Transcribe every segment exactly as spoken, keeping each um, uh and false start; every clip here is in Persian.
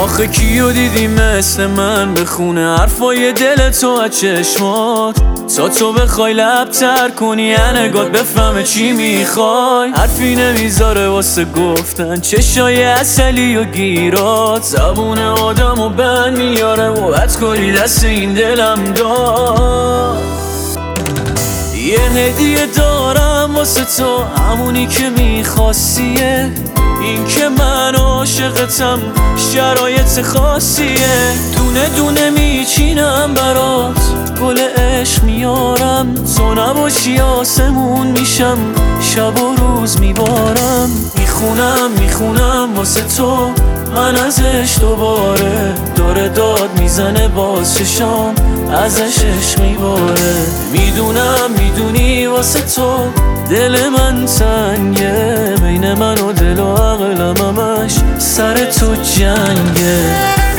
آخه کیو دیدی مثل من بخونه حرفای دل تو از چشمات، تا تو بخوای لب تر کنی نگات بفهمه چی میخوای. حرفی نمیذاره واسه گفتن چشای اصلی و گیرات، زبون آدم و بند میاره و بدکاری دست این دلم داد. یه هدیه دارم واسه تو، همونی که میخواستیه، این که من عاشقتم شرایط خاصیه. دونه دونه میچینم برات، گل عشق میارم، تو نباشی آسمون میشم، شب و روز میبارم. میخونم میخونم واسه تو من ازش دوباره، داره داد میزنه باز چشام ازش عشق میباره. میدونم میدونی واسه تو دل من تنگه، بین من و دل و عقلم همش سر تو جنگه.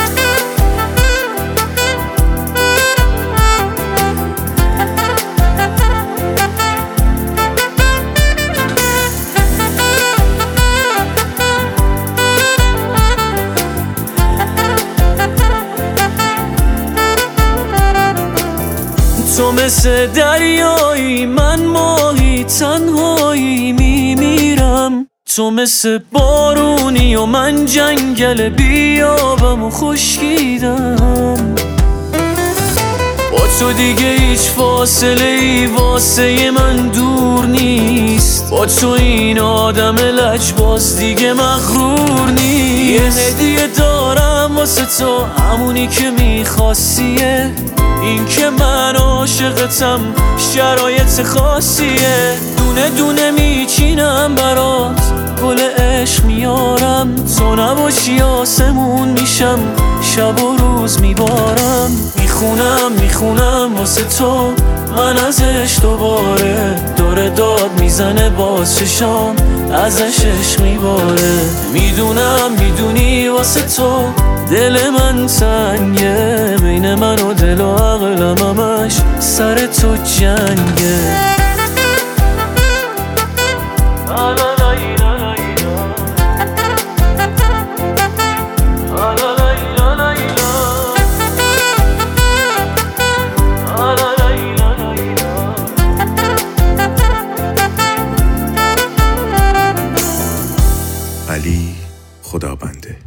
تو مثل دریایی من ماهی تنهایی میمیرم، تو مثل بارونی و من جنگل بیابم و خشکیدم. با تو دیگه هیچ فاصله ای واسه من دور نیست، با تو این آدم لجباز دیگه مغرور نیست. یه هدیه دارم واسه تو، همونی که میخواستیه، این که من عاشقتم شرایط خاصیه. دونه دونه میچینم برات، گل عشق میارم، تو نباشی آسمون میشم، شب و روز میبارم. میخونم میخونم واسه تو من ازش دوباره، داره داد میزنه باز چشام ازش عشق میباره. میدونم میدونی واسه تو دل من تنگه، بین من و دل و عقلم همش سر تو جنگه. علی خدابنده.